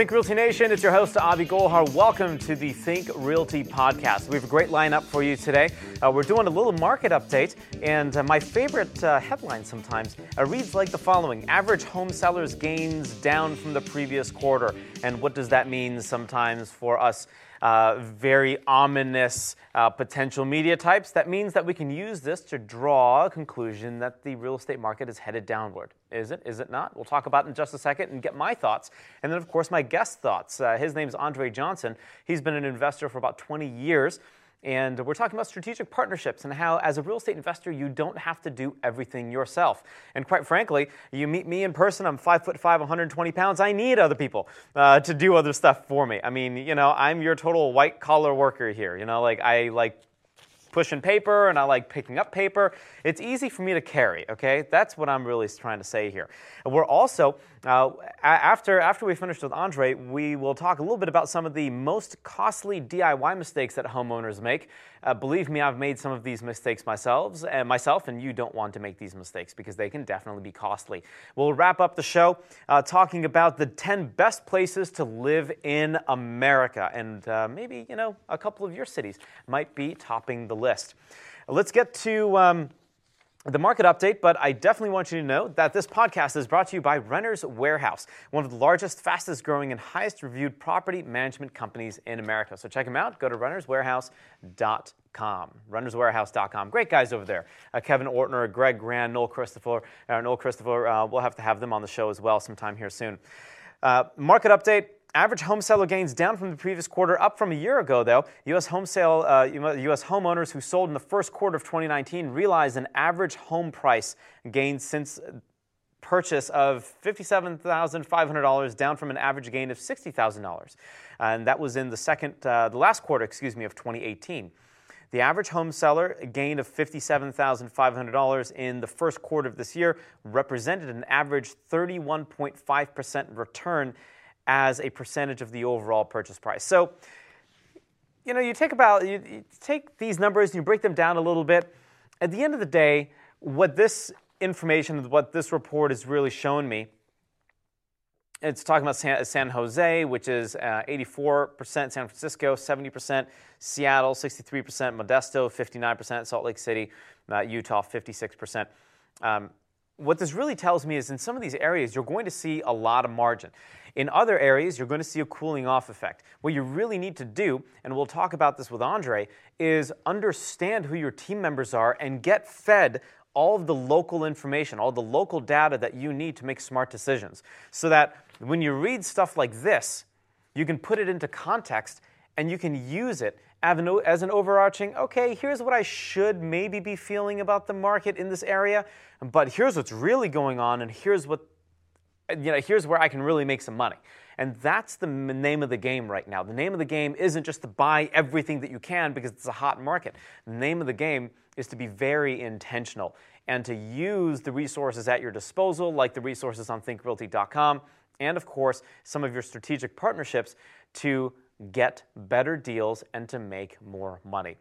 Think Realty Nation, it's your host, Avi Golhar. Welcome to the Think Realty podcast. We have a great lineup for you today. We're doing a little market update, and my favorite headline sometimes reads like the following. Average home sellers gains down from the previous quarter. And what does that mean sometimes for us very ominous potential media types? That means that we can use this to draw a conclusion that the real estate market is headed downward. Is it? Is it not? We'll talk about it in just a second and get my thoughts. And then, of course, my guest thoughts. His name's Andre Johnson. He's been an investor for about 20 years. And we're talking about strategic partnerships and how, as a real estate investor, you don't have to do everything yourself. And quite frankly, you meet me in person, I'm 5'5", 120 pounds. I need other people to do other stuff for me. I mean, I'm your total white-collar worker here. I like pushing paper and I like picking up paper. It's easy for me to carry, okay? That's what I'm really trying to say here. And we're also, after we finish with Andre, we will talk a little bit about some of the most costly DIY mistakes that homeowners make. Believe me, I've made some of these mistakes myself, and you don't want to make these mistakes because they can definitely be costly. We'll wrap up the show talking about the 10 best places to live in America, and maybe, a couple of your cities might be topping the list. Let's get to the market update, but I definitely want you to know that this podcast is brought to you by Renters Warehouse, one of the largest, fastest growing, and highest reviewed property management companies in America. So check them out. Go to renterswarehouse.com. Renterswarehouse.com. Great guys over there. Kevin Ortner, Greg Grand, Noel Christopher. We'll have to have them on the show as well sometime here soon. Market update. Average home seller gains down from the previous quarter, up from a year ago, though. U.S. homeowners who sold in the first quarter of 2019 realized an average home price gain since purchase of $57,500, down from an average gain of $60,000. And that was in the last quarter, of 2018. The average home seller gain of $57,500 in the first quarter of this year represented an average 31.5% return as a percentage of the overall purchase price. So, you take these numbers and you break them down a little bit. At the end of the day, what this information, what this report has really shown me, it's talking about San Jose, which is 84%, San Francisco, 70%, Seattle, 63%, Modesto, 59%, Salt Lake City, Utah, 56%. What this really tells me is in some of these areas, you're going to see a lot of margin. In other areas, you're going to see a cooling off effect. What you really need to do, and we'll talk about this with Andre, is understand who your team members are and get fed all of the local information, all the local data that you need to make smart decisions. So that when you read stuff like this, you can put it into context and you can use it as an overarching, okay, here's what I should maybe be feeling about the market in this area, but here's what's really going on, and here's where I can really make some money. And that's the name of the game right now. The name of the game isn't just to buy everything that you can because it's a hot market. The name of the game is to be very intentional and to use the resources at your disposal, like the resources on thinkrealty.com, and of course, some of your strategic partnerships to get better deals and to make more money.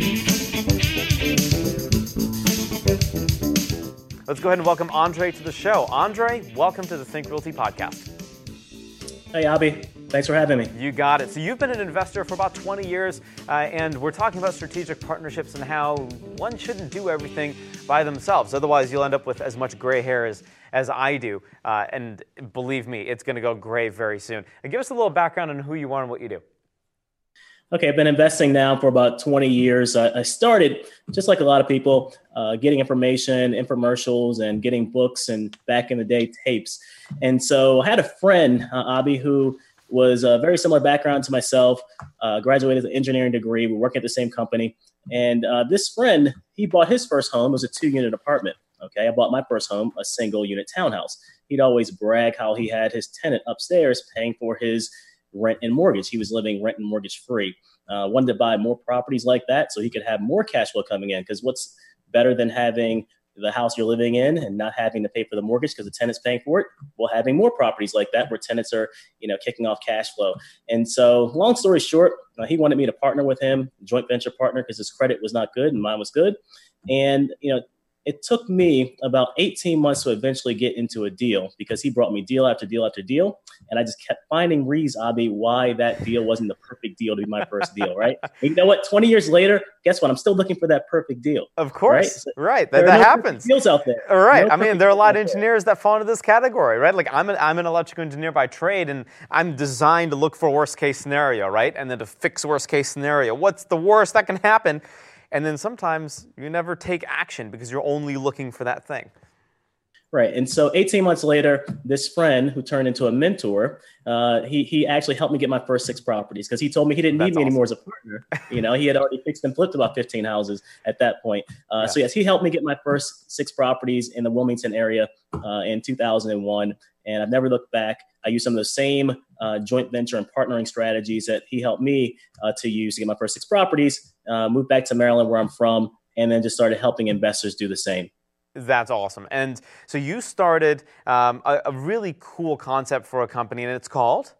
Let's go ahead and welcome Andre to the show. Andre, welcome to the Think Realty podcast. Hey, Abby. Thanks for having me. You got it. So you've been an investor for about 20 years, and we're talking about strategic partnerships and how one shouldn't do everything by themselves. Otherwise, you'll end up with as much gray hair as I do. And believe me, it's going to go gray very soon. And give us a little background on who you are and what you do. Okay, I've been investing now for about 20 years. I started, just like a lot of people, getting information, infomercials, and getting books and back in the day tapes. And so I had a friend, Abby, who was a very similar background to myself, graduated with an engineering degree. We work at the same company. And this friend, he bought his first home. It was a 2-unit apartment. Okay, I bought my first home, a single-unit townhouse. He'd always brag how he had his tenant upstairs paying for his rent and mortgage. He was living rent and mortgage free. Wanted to buy more properties like that so he could have more cash flow coming in. Because what's better than having the house you're living in and not having to pay for the mortgage because the tenant's paying for it? Well, having more properties like that where tenants are, kicking off cash flow. And so long story short, he wanted me to partner with him, joint venture partner, because his credit was not good and mine was good. And, it took me about 18 months to eventually get into a deal because he brought me deal after deal after deal. And I just kept finding reasons, Abby, why that deal wasn't the perfect deal to be my first deal, right? And you know what? 20 years later, guess what? I'm still looking for that perfect deal. Of course. Right? So right. That happens. Deals out there. All right. No I mean, there are a lot of engineers that fall into this category, right? Like I'm an electrical engineer by trade, and I'm designed to look for worst case scenario, right? And then to fix worst case scenario. What's the worst that can happen? And then sometimes you never take action because you're only looking for that thing. Right. And so 18 months later, this friend who turned into a mentor, he actually helped me get my first 6 properties because he told me he didn't need me anymore as a partner. You know, he had already fixed and flipped about 15 houses at that point. So yes, he helped me get my first 6 properties in the Wilmington area in 2001. And I've never looked back. I used some of the same joint venture and partnering strategies that he helped me to use to get my first 6 properties, moved back to Maryland where I'm from, and then just started helping investors do the same. That's awesome. And so you started a really cool concept for a company, and it's called?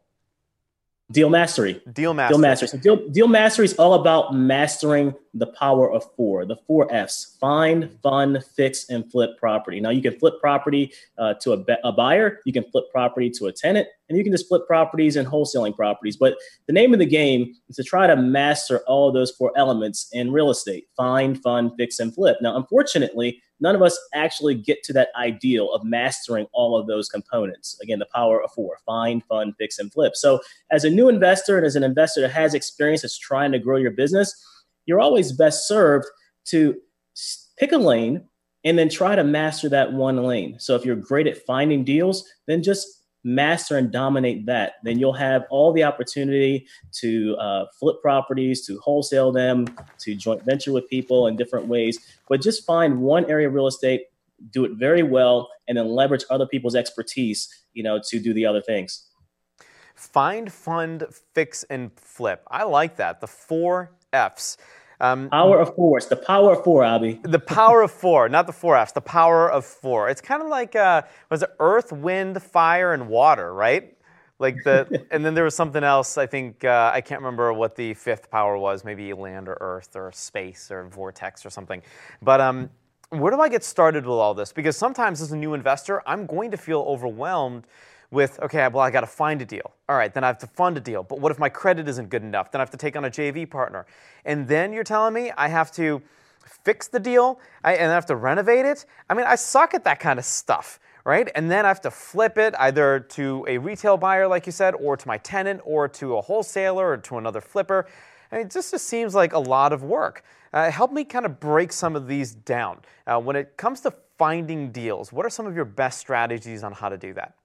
Deal Mastery. Deal Mastery. Deal Mastery. So Deal Mastery is all about mastering the power of 4, the 4 Fs: find, fund, fix, and flip property. Now, you can flip property to a buyer, you can flip property to a tenant, and you can just flip properties and wholesaling properties. But the name of the game is to try to master all of those 4 elements in real estate: find, fund, fix, and flip. Now, unfortunately, none of us actually get to that ideal of mastering all of those components. Again, the power of 4: find, fund, fix, and flip. So as a new investor and as an investor that has experience that's trying to grow your business, you're always best served to pick a lane and then try to master that one lane. So if you're great at finding deals, then just master and dominate that. Then you'll have all the opportunity to flip properties, to wholesale them, to joint venture with people in different ways. But just find one area of real estate, do it very well, and then leverage other people's expertise, to do the other things. Find, fund, fix, and flip. I like that. The 4 Fs. Power of 4. It's the power of 4, Abby. The power of 4, not the 4 Fs. The power of 4. It's kind of like was it earth, wind, fire, and water, right? And then there was something else. I think I can't remember what the 5th power was. Maybe land or earth or space or vortex or something. But where do I get started with all this? Because sometimes as a new investor, I'm going to feel overwhelmed with, okay, well, I got to find a deal. All right, then I have to fund a deal. But what if my credit isn't good enough? Then I have to take on a JV partner. And then you're telling me I have to fix the deal and I have to renovate it? I mean, I suck at that kind of stuff, right? And then I have to flip it either to a retail buyer, like you said, or to my tenant, or to a wholesaler, or to another flipper. I mean, it just seems like a lot of work. Help me kind of break some of these down. When it comes to finding deals, what are some of your best strategies on how to do that?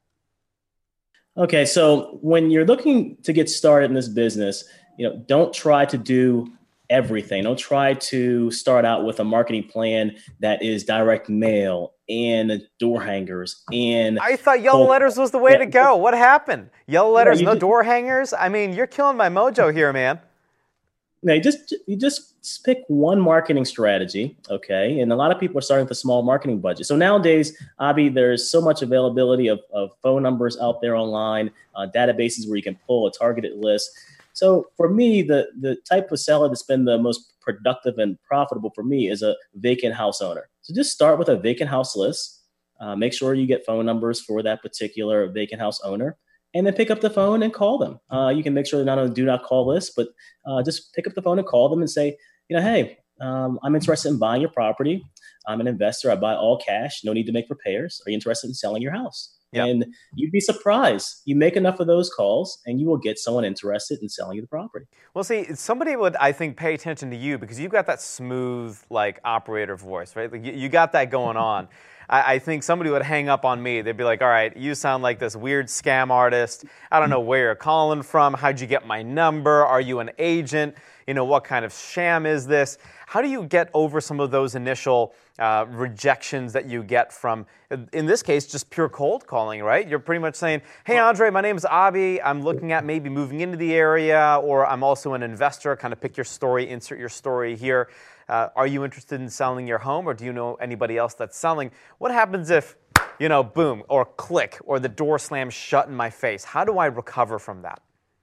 Okay, so when you're looking to get started in this business, don't try to do everything. Don't try to start out with a marketing plan that is direct mail and door hangers. And I thought yellow letters was the way to go. What happened? Yellow letters, no door hangers? I mean, you're killing my mojo here, man. No, you just pick one marketing strategy, okay? And a lot of people are starting with a small marketing budget. So nowadays, Abby, there's so much availability of phone numbers out there online, databases where you can pull a targeted list. So for me, the type of seller that's been the most productive and profitable for me is a vacant house owner. So just start with a vacant house list. Make sure you get phone numbers for that particular vacant house owner. And then pick up the phone and call them. You can make sure they're not on a do not call list, but just pick up the phone and call them and say, hey, I'm interested in buying your property. I'm an investor. I buy all cash. No need to make repairs. Are you interested in selling your house? Yep. And you'd be surprised. You make enough of those calls and you will get someone interested in selling you the property. Well, see, somebody would, I think, pay attention to you because you've got that smooth, operator voice, right? You got that going on. I think somebody would hang up on me. They'd be like, all right, you sound like this weird scam artist. I don't know where you're calling from. How'd you get my number? Are you an agent? What kind of sham is this? How do you get over some of those initial rejections that you get from, in this case, just pure cold calling, right? You're pretty much saying, hey, Andre, my name is Abby. I'm looking at maybe moving into the area, or I'm also an investor. Kind of pick your story, insert your story here. Are you interested in selling your home, or do you know anybody else that's selling? What happens if, boom, or click, or the door slams shut in my face? How do I recover from that?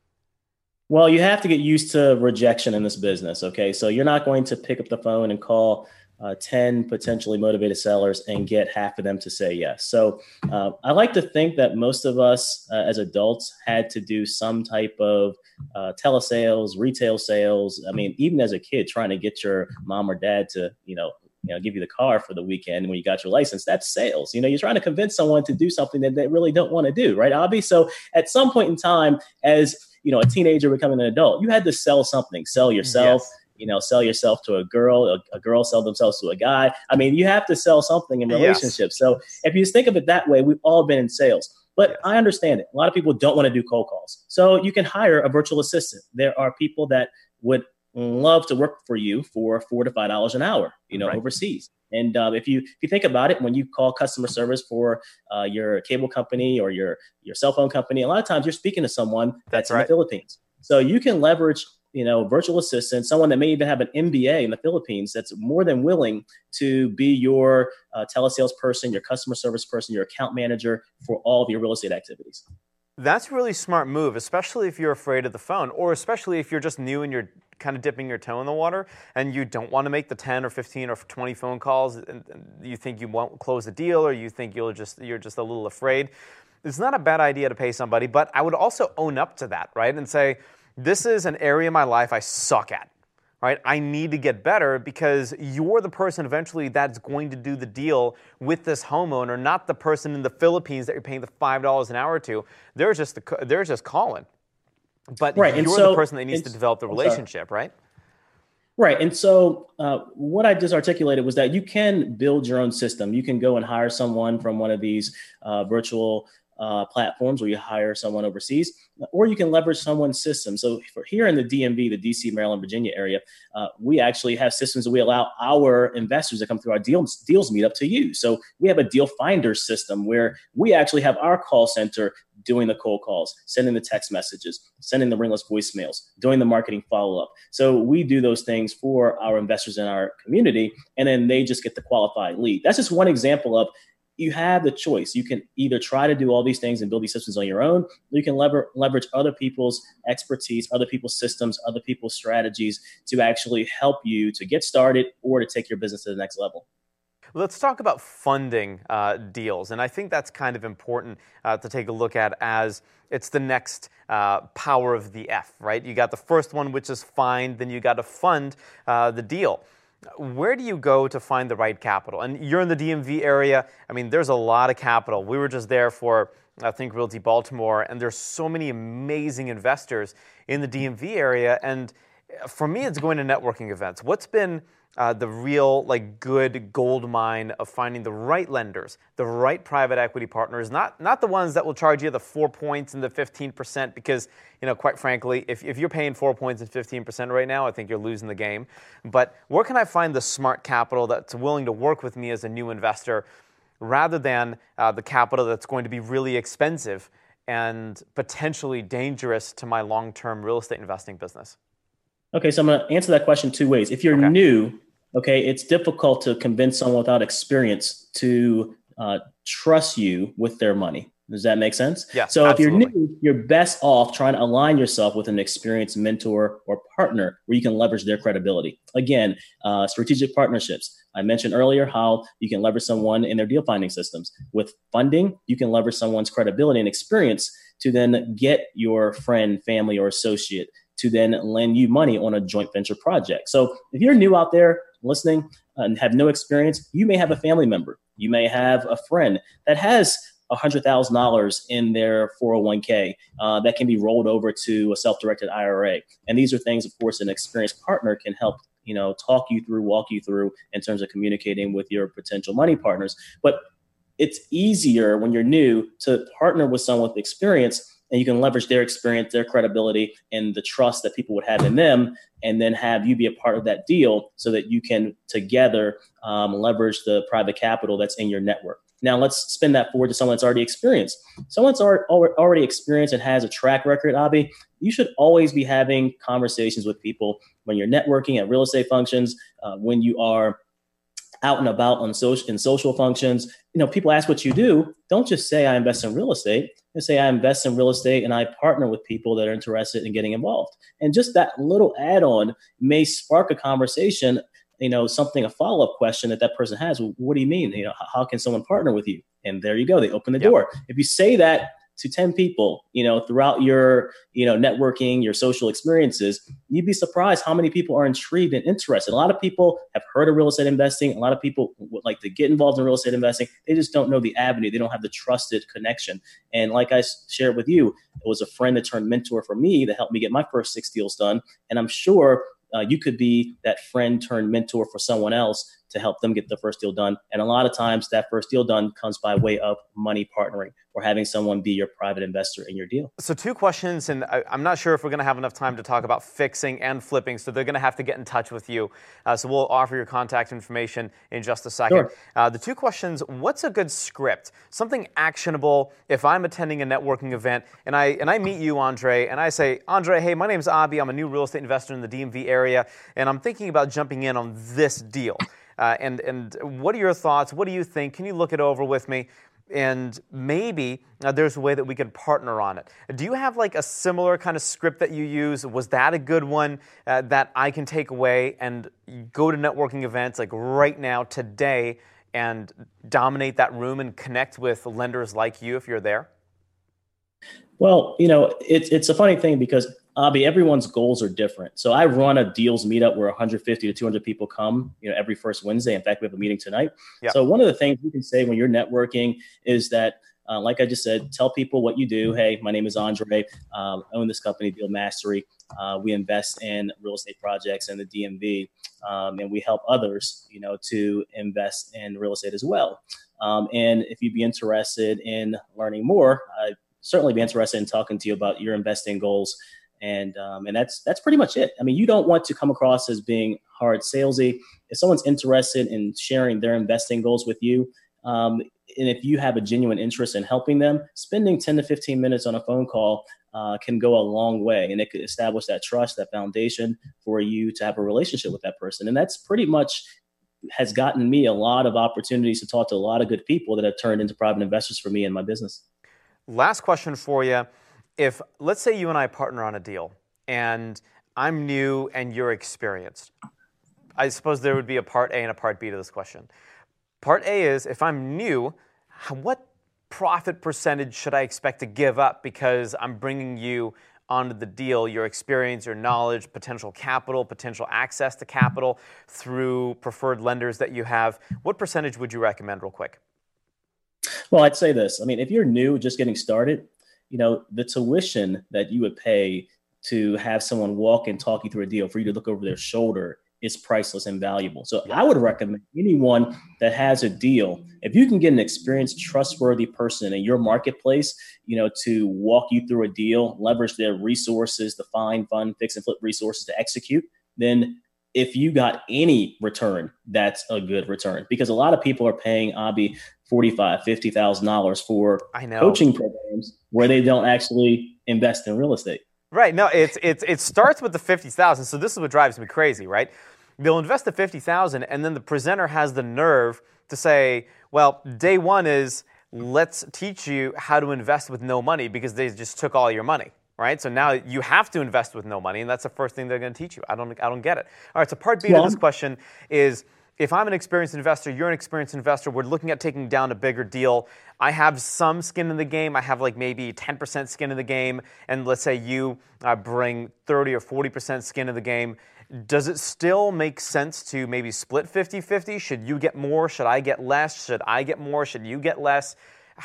Well, you have to get used to rejection in this business, okay? So you're not going to pick up the phone and call 10 potentially motivated sellers and get half of them to say yes. So I like to think that most of us as adults had to do some type of telesales, retail sales. I mean, even as a kid, trying to get your mom or dad to, give you the car for the weekend when you got your license, that's sales. You're trying to convince someone to do something that they really don't want to do, right, Avi? So at some point in time, as a teenager becoming an adult, you had to sell something, sell yourself. Yes. Sell yourself to a girl sell themselves to a guy. I mean, you have to sell something in relationships. Yes. So if you think of it that way, we've all been in sales. But yes. I understand it. A lot of people don't want to do cold calls. So you can hire a virtual assistant. There are people that would love to work for you for $4 to $5 an hour, right. overseas. And if you think about it, when you call customer service for your cable company or your cell phone company, a lot of times you're speaking to someone that's right. in the Philippines. So you can leverage virtual assistant, someone that may even have an MBA in the Philippines that's more than willing to be your telesales person, your customer service person, your account manager for all of your real estate activities. That's a really smart move, especially if you're afraid of the phone, or especially if you're just new and you're kind of dipping your toe in the water and you don't want to make the 10 or 15 or 20 phone calls and you think you won't close the deal or you think you're just a little afraid. It's not a bad idea to pay somebody, but I would also own up to that, right? And say, this is an area of my life I suck at, right? I need to get better because you're the person eventually that's going to do the deal with this homeowner, not the person in the Philippines that you're paying the $5 an hour to. They're just calling. But right. You're the person that needs to develop the relationship, right? Right. And so what I just articulated was that you can build your own system. You can go and hire someone from one of these virtual platforms where you hire someone overseas, or you can leverage someone's system. So for here in the DMV, the DC, Maryland, Virginia area, we actually have systems that we allow our investors that come through our deals meetup to use. So we have a deal finder system where we actually have our call center doing the cold calls, sending the text messages, sending the ringless voicemails, doing the marketing follow-up. So we do those things for our investors in our community, and then they just get the qualified lead. That's just one example of you have the choice. You can either try to do all these things and build these systems on your own, or you can leverage other people's expertise, other people's systems, other people's strategies to actually help you to get started or to take your business to the next level. Let's talk about funding deals. And I think that's kind of important to take a look at as it's the next power of the F, right? You got the first one, which is find, then you got to fund the deal. Where do you go to find the right capital? And you're in the DMV area. I mean, there's a lot of capital. We were just there for, I think, Realty Baltimore, and there's so many amazing investors in the DMV area. And for me, it's going to networking events. What's been the real good gold mine of finding the right lenders, the right private equity partners, not the ones that will charge you the 4 points and the 15%, because quite frankly, if you're paying 4 points and 15% right now, I think you're losing the game. But where can I find the smart capital that's willing to work with me as a new investor, rather than the capital that's going to be really expensive and potentially dangerous to my long-term real estate investing business? Okay, so I'm going to answer that question two ways. If you're new, it's difficult to convince someone without experience to trust you with their money. Does that make sense? Yeah, so absolutely. If you're new, you're best off trying to align yourself with an experienced mentor or partner where you can leverage their credibility. Again, strategic partnerships. I mentioned earlier how you can leverage someone in their deal finding systems. With funding, you can leverage someone's credibility and experience to then get your friend, family, or associate to then lend you money on a joint venture project. So if you're new out there listening and have no experience, you may have a family member. You may have a friend that has $100,000 in their 401k that can be rolled over to a self-directed IRA. And these are things, of course, an experienced partner can help talk you through, walk you through in terms of communicating with your potential money partners. But it's easier when you're new to partner with someone with experience, and you can leverage their experience, their credibility, and the trust that people would have in them, and then have you be a part of that deal so that you can together leverage the private capital that's in your network. Now, let's spin that forward to someone that's already experienced. Someone that's already experienced and has a track record, Avi, you should always be having conversations with people when you're networking at real estate functions, when you are out and about in social functions. People ask what you do. Don't just say I invest in real estate. And say I invest in real estate and I partner with people that are interested in getting involved. And just that little add-on may spark a conversation a follow-up question that person has. Well, what do you mean? How can someone partner with you? And there you go. They open the door. If you say that to 10 people, throughout your, networking, your social experiences, you'd be surprised how many people are intrigued and interested. A lot of people have heard of real estate investing. A lot of people would like to get involved in real estate investing. They just don't know the avenue. They don't have the trusted connection. And like I shared with you, it was a friend that turned mentor for me that helped me get my first 6 deals done. And I'm sure you could be that friend turned mentor for someone else to help them get the first deal done. And a lot of times that first deal done comes by way of money partnering or having someone be your private investor in your deal. So 2 questions, and I'm not sure if we're going to have enough time to talk about fixing and flipping, so they're going to have to get in touch with you. So we'll offer your contact information in just a second. Sure. The 2 questions, what's a good script? Something actionable if I'm attending a networking event and I meet you, Andre, and I say, Andre, hey, my name's Abi. I'm a new real estate investor in the DMV area, and I'm thinking about jumping in on this deal. And what are your thoughts? What do you think? Can you look it over with me? And maybe there's a way that we can partner on it. Do you have like a similar kind of script that you use? Was that a good one that I can take away and go to networking events like right now, today, and dominate that room and connect with lenders like you if you're there? Well, it's a funny thing because Abi, everyone's goals are different. So I run a deals meetup where 150 to 200 people come, every first Wednesday. In fact, we have a meeting tonight. Yep. So one of the things you can say when you're networking is that, like I just said, tell people what you do. Hey, my name is Andre. I own this company, Deal Mastery. We invest in real estate projects in the DMV, and we help others, to invest in real estate as well. And if you'd be interested in learning more, I'd certainly be interested in talking to you about your investing goals. And that's pretty much it. I mean, you don't want to come across as being hard salesy. If someone's interested in sharing their investing goals with you, and if you have a genuine interest in helping them, spending 10 to 15 minutes on a phone call can go a long way. And it could establish that trust, that foundation for you to have a relationship with that person. And that's pretty much has gotten me a lot of opportunities to talk to a lot of good people that have turned into private investors for me and my business. Last question for you. If, let's say you and I partner on a deal and I'm new and you're experienced, I suppose there would be a part A and a part B to this question. Part A is, if I'm new, what profit percentage should I expect to give up because I'm bringing you onto the deal, your experience, your knowledge, potential capital, potential access to capital through preferred lenders that you have? What percentage would you recommend real quick? Well, I'd say this. I mean, if you're new, just getting started, the tuition that you would pay to have someone walk and talk you through a deal, for you to look over their shoulder, is priceless and valuable. So I would recommend anyone that has a deal, if you can get an experienced, trustworthy person in your marketplace, to walk you through a deal, leverage their resources, the find, fund, fix, and flip resources to execute, then if you got any return, that's a good return. Because a lot of people are paying Abi $45,000, $50,000 for coaching programs where they don't actually invest in real estate. Right. No, it starts with the $50,000. So this is what drives me crazy, right? They'll invest the $50,000, and then the presenter has the nerve to say, well, day one is let's teach you how to invest with no money because they just took all your money. Right? So now you have to invest with no money, and that's the first thing they're going to teach you. I don't get it. All right, so part B to this question is, if I'm an experienced investor, you're an experienced investor, we're looking at taking down a bigger deal. I have some skin in the game. I have like maybe 10% skin in the game, and let's say you bring 30 or 40% skin in the game. Does it still make sense to maybe split 50-50? Should you get more? Should I get less? Should I get more? Should you get less?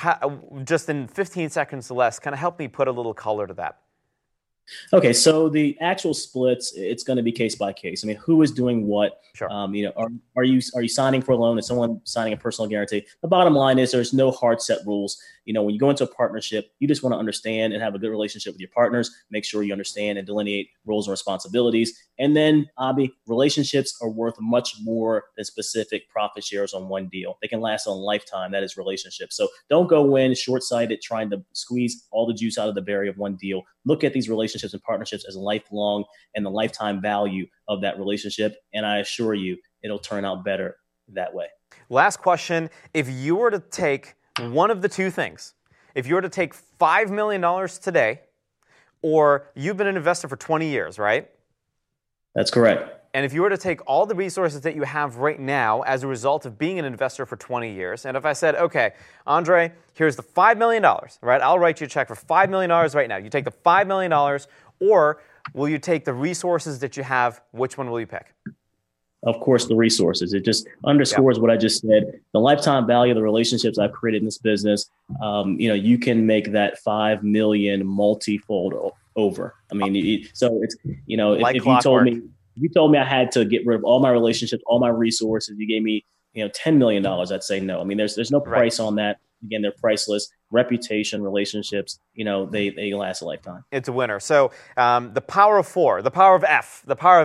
Just in 15 seconds or less, kind of help me put a little color to that. Okay, so the actual splits, it's going to be case by case. I mean, who is doing what? Sure. Are you signing for a loan? Is someone signing a personal guarantee? The bottom line is there's no hard set rules. When you go into a partnership, you just want to understand and have a good relationship with your partners. Make sure you understand and delineate roles and responsibilities. And then, Abi, relationships are worth much more than specific profit shares on one deal. They can last a lifetime. That is relationships. So don't go in short-sighted trying to squeeze all the juice out of the berry of one deal. Look at these relationships and partnerships as lifelong and the lifetime value of that relationship. And I assure you, it'll turn out better that way. Last question. If you were to take one of the two things, if you were to take $5 million today, or you've been an investor for 20 years, right? That's correct. And if you were to take all the resources that you have right now as a result of being an investor for 20 years, and if I said, okay, Andre, here's the $5 million, right? I'll write you a check for $5 million right now. You take the $5 million, or will you take the resources that you have? Which one will you pick? Of course, the resources. It just underscores what I just said. The lifetime value of the relationships I've created in this business, you can make that 5 million multifold over. I mean, so it's, if you told me I had to get rid of all my relationships, all my resources, you gave me, $10 million, I'd say no. I mean, there's no price on that. Again, they're priceless. Reputation, relationships, they last a lifetime. It's a winner. So the power of four, the power of F.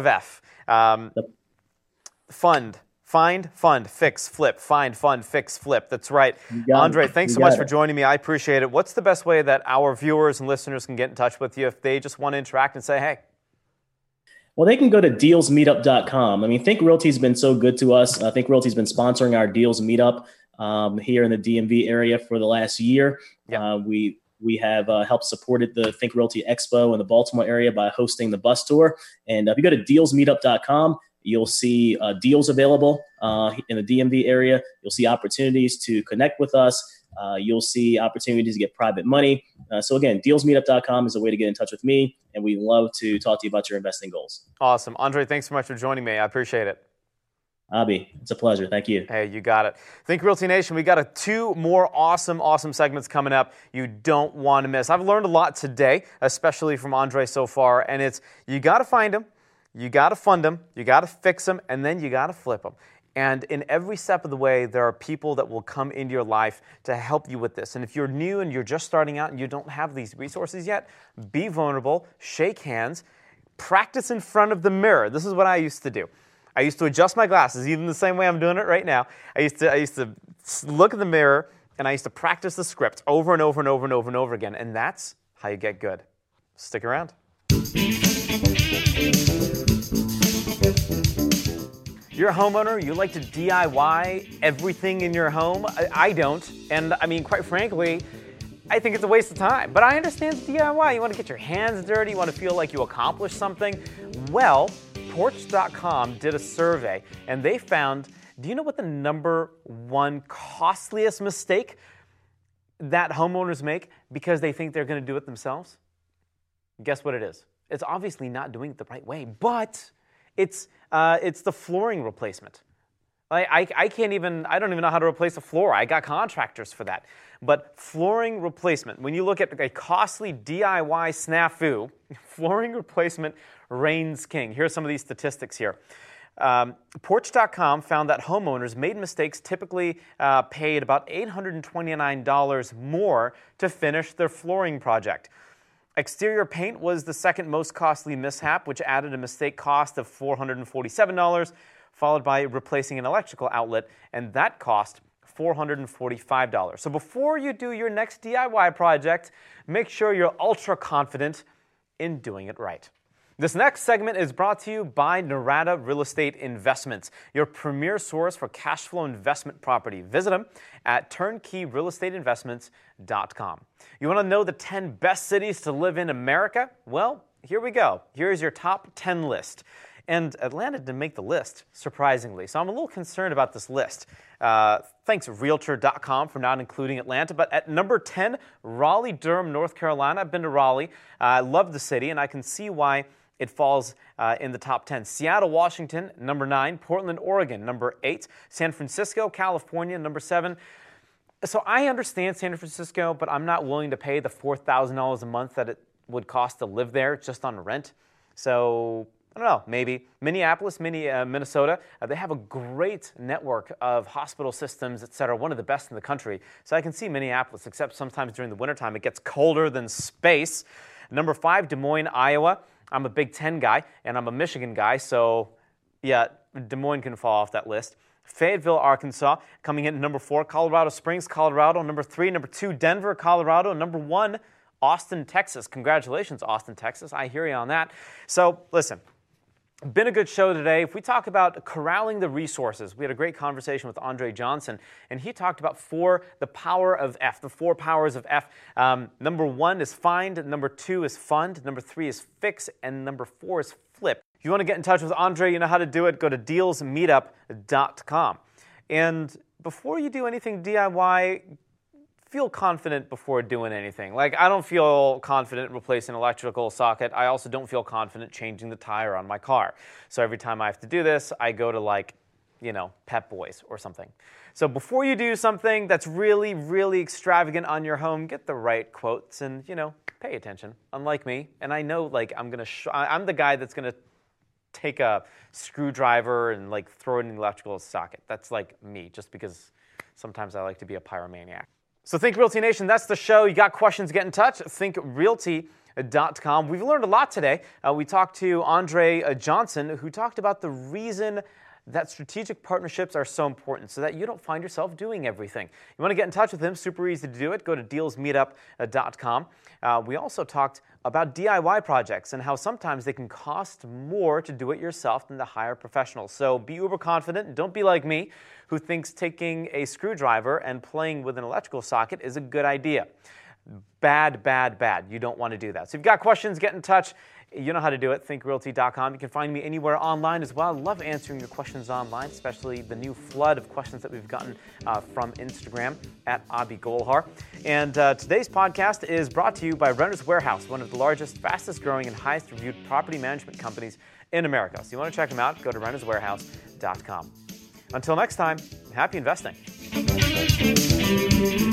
Fund, find, fund, fix, flip, find, fund, fix, flip. That's right. Andre, thanks so much for joining me. I appreciate it. What's the best way that our viewers and listeners can get in touch with you if they just want to interact and say, hey? Well, they can go to dealsmeetup.com. I mean, Think Realty's been so good to us. Think Realty's been sponsoring our Deals Meetup here in the DMV area for the last year. Yep. We have helped supported the Think Realty Expo in the Baltimore area by hosting the bus tour. And if you go to dealsmeetup.com, you'll see deals available in the DMV area. You'll see opportunities to connect with us. You'll see opportunities to get private money. So again, dealsmeetup.com is a way to get in touch with me, and we'd love to talk to you about your investing goals. Awesome. Andre, thanks so much for joining me. I appreciate it. Abby, it's a pleasure. Thank you. Hey, you got it. Think Realty Nation, we got two more awesome segments coming up you don't want to miss. I've learned a lot today, especially from Andre so far, and it's you got to find them. You got to fund them, you got to fix them, and then you got to flip them. And in every step of the way, there are people that will come into your life to help you with this. And if you're new and you're just starting out and you don't have these resources yet, be vulnerable, shake hands, practice in front of the mirror. This is what I used to do. I used to adjust my glasses, even the same way I'm doing it right now. I used to look in the mirror, and I used to practice the script over and over and over and over and over again. And that's how you get good. Stick around. You're a homeowner, you like to DIY everything in your home. I don't, and I mean, quite frankly, I think it's a waste of time. But I understand DIY. You want to get your hands dirty, you want to feel like you accomplished something. Well, Porch.com did a survey, and they found, do you know what the number one costliest mistake that homeowners make because they think they're going to do it themselves? Guess what it is? It's obviously not doing it the right way, but it's the flooring replacement. I don't even know how to replace a floor. I got contractors for that. But flooring replacement, when you look at a costly DIY snafu, flooring replacement reigns king. Here are some of these statistics here. Porch.com found that homeowners made mistakes typically paid about $829 more to finish their flooring project. Exterior paint was the second most costly mishap, which added a mistake cost of $447, followed by replacing an electrical outlet, and that cost $445. So before you do your next DIY project, make sure you're ultra confident in doing it right. This next segment is brought to you by Norada Real Estate Investments, your premier source for cash flow investment property. Visit them at turnkeyrealestateinvestments.com. You want to know the 10 best cities to live in America? Well, here we go. Here's your top 10 list. And Atlanta didn't make the list, surprisingly. So I'm a little concerned about this list. Thanks, Realtor.com, for not including Atlanta. But at number 10, Raleigh-Durham, North Carolina. I've been to Raleigh. I love the city, and I can see why it falls in the top 10. Seattle, Washington, number 9. Portland, Oregon, number 8. San Francisco, California, number 7. So I understand San Francisco, but I'm not willing to pay the $4,000 a month that it would cost to live there just on rent. So I don't know, maybe. Minneapolis, Minnesota, they have a great network of hospital systems, et cetera, one of the best in the country. So I can see Minneapolis, except sometimes during the wintertime it gets colder than space. Number 5, Des Moines, Iowa. I'm a Big Ten guy, and I'm a Michigan guy, so yeah, Des Moines can fall off that list. Fayetteville, Arkansas, coming in at number 4. Colorado Springs, Colorado, number 3. Number 2, Denver, Colorado. Number 1, Austin, Texas. Congratulations, Austin, Texas. I hear you on that. So listen, been a good show today. If we talk about corralling the resources, we had a great conversation with Andre Johnson, and he talked about the power of F, the 4 powers of F. Number 1 is find, number 2 is fund, number 3 is fix, and number 4 is flip. If you want to get in touch with Andre, you know how to do it. Go to dealsmeetup.com. And before you do anything DIY, feel confident before doing anything. Like, I don't feel confident replacing an electrical socket. I also don't feel confident changing the tire on my car. So every time I have to do this, I go to, like, Pep Boys or something. So before you do something that's really, really extravagant on your home, get the right quotes and, pay attention. Unlike me, and I know, like, I'm the guy that's gonna take a screwdriver and, like, throw it in the electrical socket. That's like me, just because sometimes I like to be a pyromaniac. So Think Realty Nation, that's the show. You got questions, get in touch. ThinkRealty.com. We've learned a lot today. We talked to Andre Johnson, who talked about the reason that strategic partnerships are so important so that you don't find yourself doing everything. You want to get in touch with him, super easy to do it. Go to dealsmeetup.com. We also talked about DIY projects and how sometimes they can cost more to do it yourself than to hire professionals. So be uber confident and don't be like me, who thinks taking a screwdriver and playing with an electrical socket is a good idea. Bad, bad, bad. You don't want to do that. So if you've got questions, get in touch. You know how to do it, thinkrealty.com. You can find me anywhere online as well. I love answering your questions online, especially the new flood of questions that we've gotten from Instagram at Avi Golhar. And today's podcast is brought to you by Renters Warehouse, one of the largest, fastest growing, and highest reviewed property management companies in America. So you want to check them out, go to renterswarehouse.com. Until next time, happy investing.